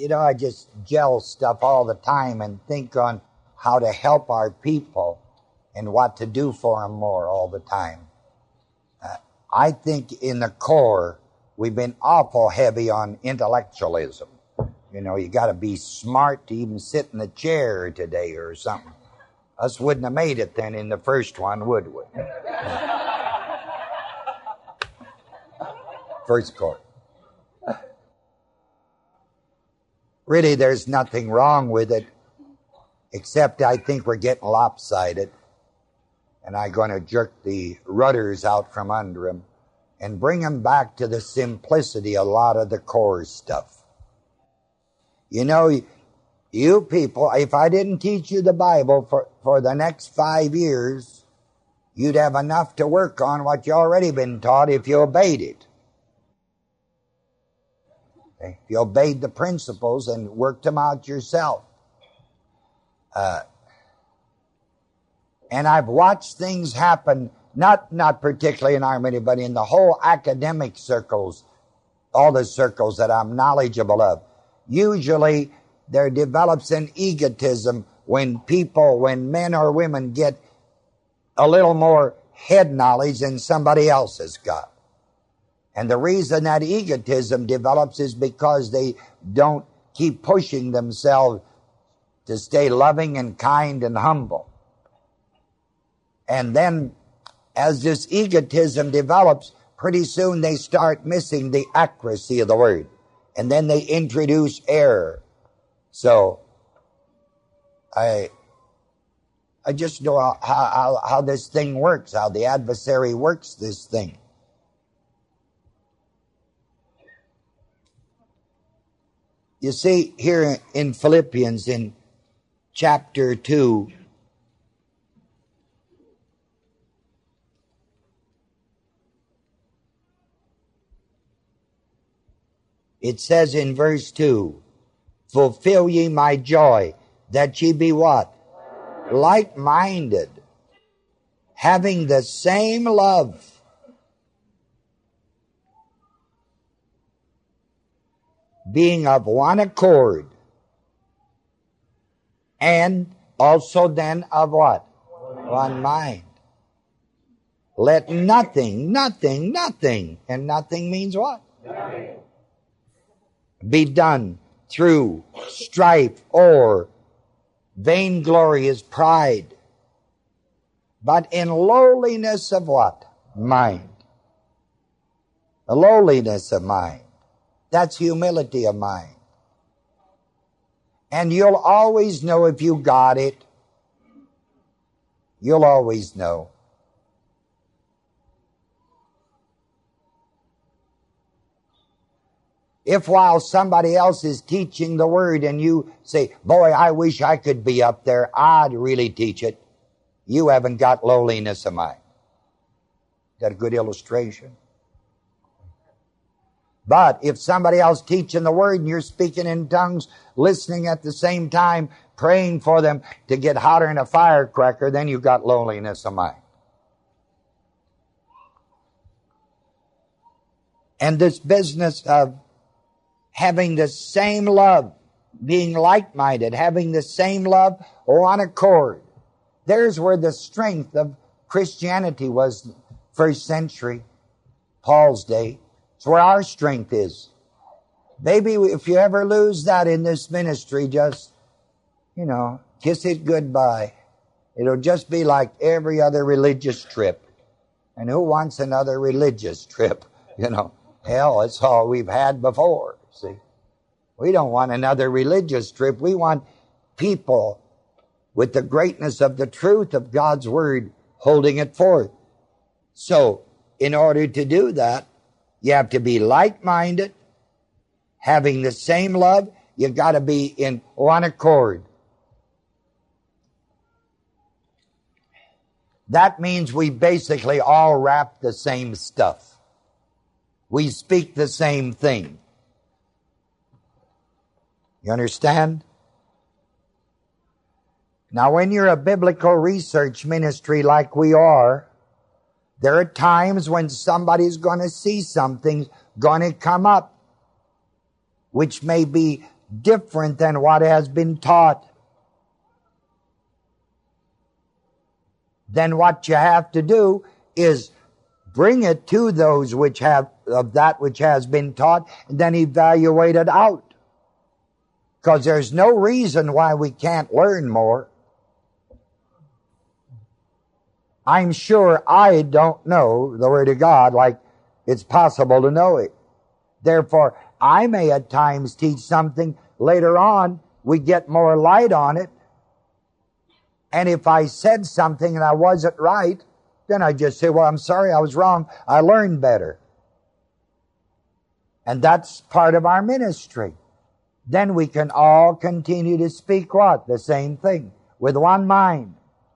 I just gel stuff all the time and think on how to help our people and what to do for them more all the time. I think in the core, we've been awful heavy on intellectualism. You got to be smart to even sit in the chair today or something. Us wouldn't have made it then in the first one, would we? First core. Really, there's nothing wrong with it, except I think we're getting lopsided. And I'm going to jerk the rudders out from under them and bring them back to the simplicity of a lot of the core stuff. You people, if I didn't teach you the Bible for the next 5 years, you'd have enough to work on what you already been taught if you obeyed it. Okay? If you obeyed the principles and worked them out yourself. And I've watched things happen, not particularly in Harmony, but in the whole academic circles, all the circles that I'm knowledgeable of. Usually there develops an egotism when men or women get a little more head knowledge than somebody else has got. And the reason that egotism develops is because they don't keep pushing themselves to stay loving and kind and humble. And then as this egotism develops, pretty soon they start missing the accuracy of the word. And then they introduce error. So I just know how this thing works, how the adversary works this thing. You see, here in Philippians, in chapter 2, it says in verse 2, fulfill ye my joy, that ye be what? Like-minded, having the same love, being of one accord, and also then of what? One mind. Let nothing, and nothing means what? Nothing. Be done through strife or vainglorious pride, but in lowliness of what? Mind. A lowliness of mind. That's humility of mind. And you'll always know if you got it. You'll always know. If while somebody else is teaching the word and you say, boy, I wish I could be up there, I'd really teach it, you haven't got lowliness of mind. Is that a good illustration? But if somebody else teaching the word and you're speaking in tongues, listening at the same time, praying for them to get hotter than a firecracker, then you've got lowliness of mind. And this business of having the same love, being like-minded, having the same love or on accord. There's where the strength of Christianity was first century, Paul's day. It's where our strength is. Maybe if you ever lose that in this ministry, just, kiss it goodbye. It'll just be like every other religious trip. And who wants another religious trip? Hell, it's all we've had before. See, we don't want another religious trip. We want people with the greatness of the truth of God's word holding it forth. So, in order to do that, you have to be like-minded, having the same love. You got to be in one accord. That means we basically all rap the same stuff. We speak the same thing. You understand? Now, when you're a biblical research ministry like we are, there are times when somebody's going to see something going to come up, which may be different than what has been taught, then what you have to do is bring it to those which have of that which has been taught, and then evaluate it out. Because there's no reason why we can't learn more. I'm sure I don't know the Word of God like it's possible to know it. Therefore, I may at times teach something. Later on, we get more light on it. And if I said something and I wasn't right, then I just say, well, I'm sorry, I was wrong. I learned better. And that's part of our ministry. Then we can all continue to speak what? The same thing, with one mind.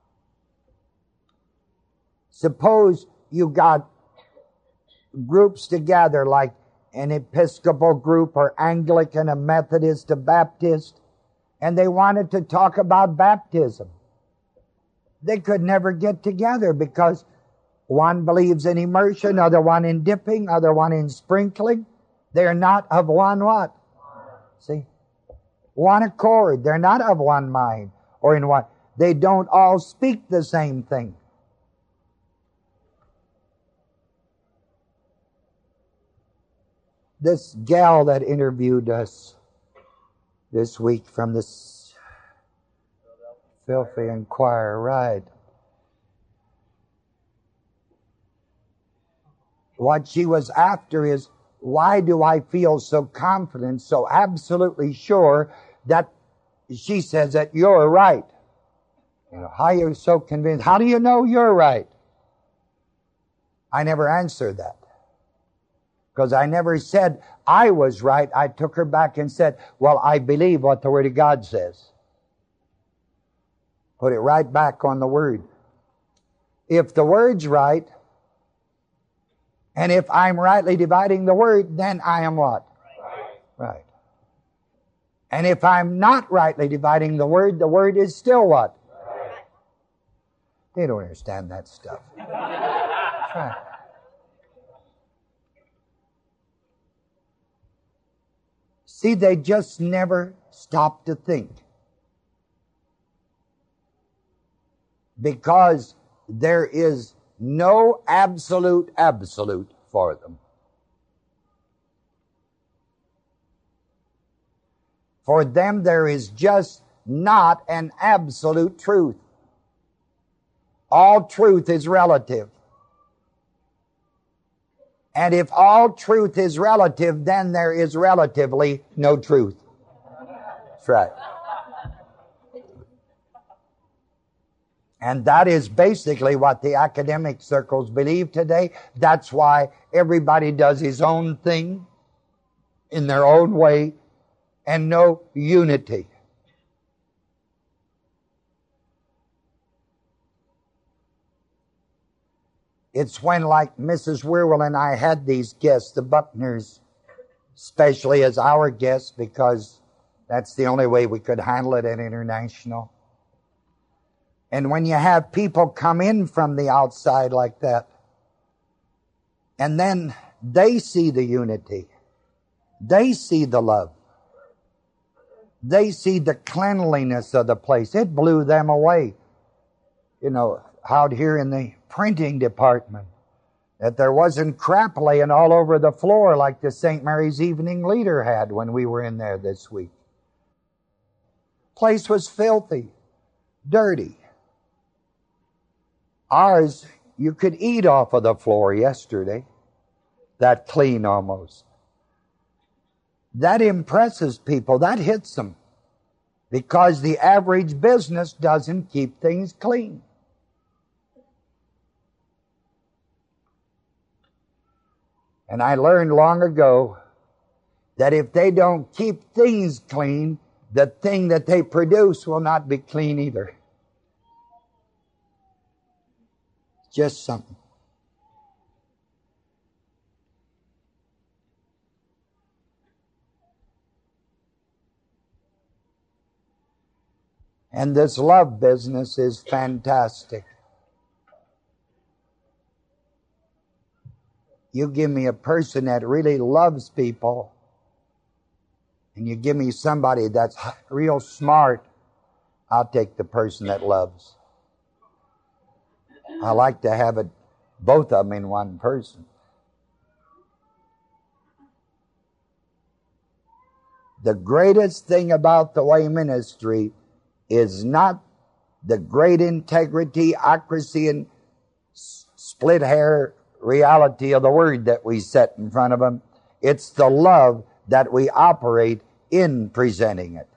Suppose you got groups together like an Episcopal group or Anglican, a Methodist, a Baptist, and they wanted to talk about baptism. They could never get together because one believes in immersion, other one in dipping, other one in sprinkling. They're not of one what? See? One accord. They're not of one mind or in one. They don't all speak the same thing. This gal that interviewed us this week from this Philadelphia Inquirer, right? What she was after is, why do I feel so confident, so absolutely sure that she says that you're right? You know, how are you so convinced? How do you know you're right? I never answered that. Because I never said I was right. I took her back and said, well, I believe what the Word of God says. Put it right back on the Word. If the Word's right, and if I'm rightly dividing the Word, then I am what? Right. And if I'm not rightly dividing the Word is still what? Right. They don't understand that stuff. Right. See, they just never stop to think. Because there is no absolute for them. For them, there is just not an absolute truth. All truth is relative. And if all truth is relative, then there is relatively no truth. That's right. And that is basically what the academic circles believe today. That's why everybody does his own thing in their own way and no unity. It's when, like Mrs. Wierwille and I had these guests, the Buckners, especially as our guests, because that's the only way we could handle it at International. And when you have people come in from the outside like that, and then they see the unity, they see the love, they see the cleanliness of the place, it blew them away. You know, out here in the printing department, that there wasn't crap laying all over the floor like the St. Mary's Evening Leader had when we were in there this week. Place was filthy, dirty. Ours, you could eat off of the floor yesterday. That clean almost. That impresses people. That hits them. Because the average business doesn't keep things clean. And I learned long ago that if they don't keep things clean, the thing that they produce will not be clean either. Just something. And this love business is fantastic. You give me a person that really loves people and you give me somebody that's real smart, I'll take the person that loves. I like to have it, both of them in one person. The greatest thing about the way ministry is not the great integrity, accuracy, and split hair reality of the word that we set in front of them. It's the love that we operate in presenting it.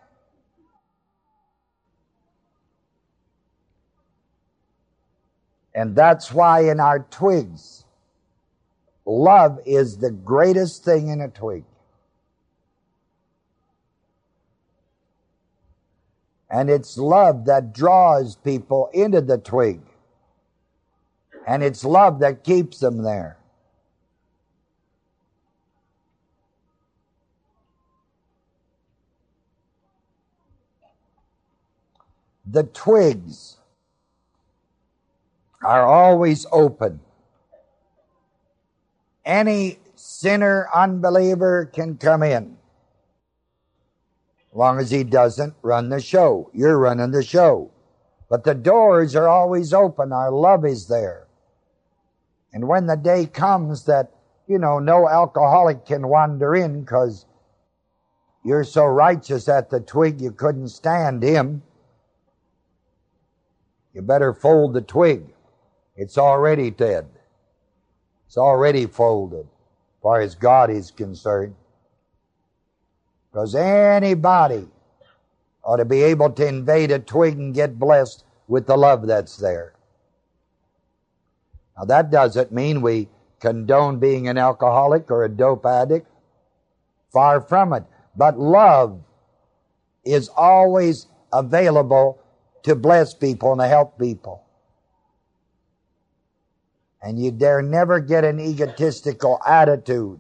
And that's why in our twigs, love is the greatest thing in a twig. And it's love that draws people into the twig. And it's love that keeps them there. The twigs are always open. Any sinner, unbeliever can come in. As long as he doesn't run the show. You're running the show. But the doors are always open. Our love is there. And when the day comes that, no alcoholic can wander in because you're so righteous at the twig you couldn't stand him, you better fold the twig. It's already dead. It's already folded, as far as God is concerned. Because anybody ought to be able to invade a twig and get blessed with the love that's there. Now that doesn't mean we condone being an alcoholic or a dope addict. Far from it. But love is always available to bless people and to help people. And you dare never get an egotistical attitude.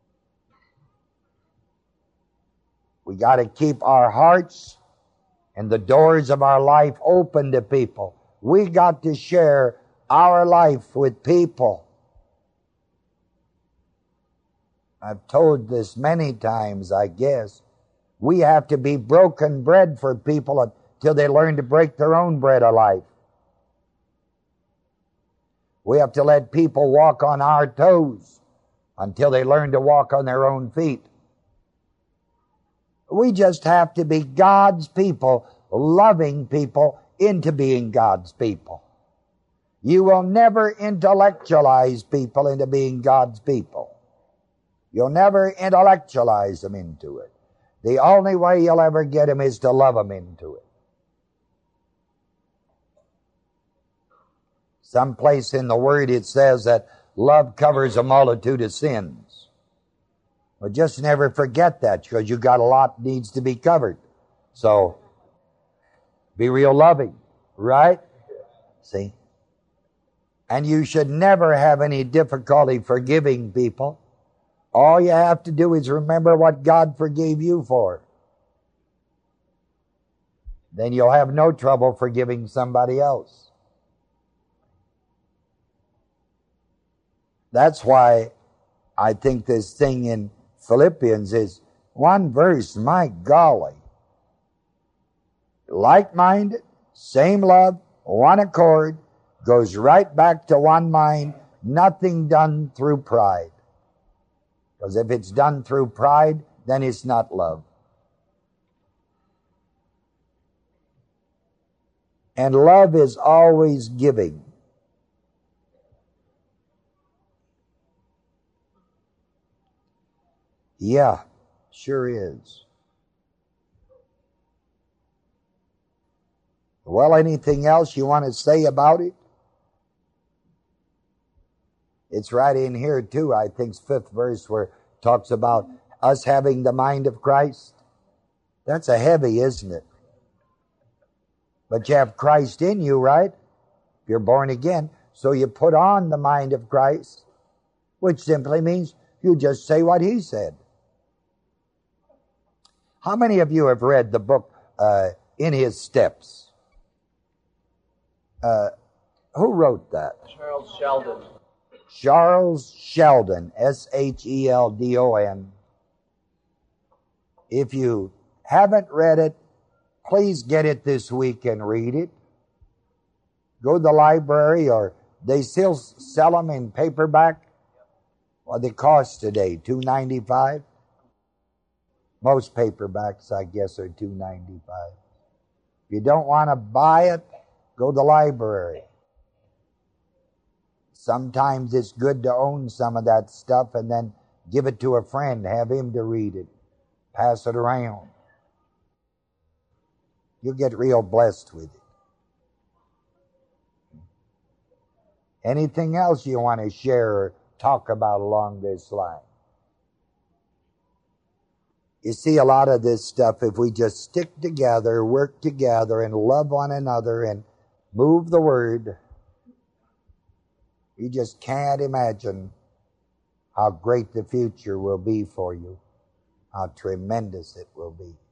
We got to keep our hearts and the doors of our life open to people. We got to share our life with people. I've told this many times, I guess. We have to be broken bread for people until they learn to break their own bread of life. We have to let people walk on our toes until they learn to walk on their own feet. We just have to be God's people, loving people into being God's people. You will never intellectualize people into being God's people. You'll never intellectualize them into it. The only way you'll ever get them is to love them into it. Someplace in the Word it says that love covers a multitude of sins. But just never forget that, because you got a lot needs to be covered. So, be real loving, right? See? And you should never have any difficulty forgiving people. All you have to do is remember what God forgave you for. Then you'll have no trouble forgiving somebody else. That's why I think this thing in Philippians is one verse, my golly. Like-minded, same love, one accord, goes right back to one mind, nothing done through pride. Because if it's done through pride, then it's not love. And love is always giving. Yeah, sure is. Well, anything else you want to say about it? It's right in here too, I think, 5th verse, where it talks about us having the mind of Christ. That's a heavy, isn't it? But you have Christ in you, right? You're born again. So you put on the mind of Christ, which simply means you just say what He said. How many of you have read the book In His Steps? Who wrote that? Charles Sheldon. Charles Sheldon, Sheldon. If you haven't read it, please get it this week and read it. Go to the library, or they still sell them in paperback. What they cost today, $2.95. Most paperbacks, I guess, are $2.95. If you don't want to buy it, go to the library. Sometimes it's good to own some of that stuff and then give it to a friend, have him to read it, pass it around. You'll get real blessed with it. Anything else you want to share or talk about along this line? You see, a lot of this stuff, if we just stick together, work together, and love one another and move the word, you just can't imagine how great the future will be for you, how tremendous it will be.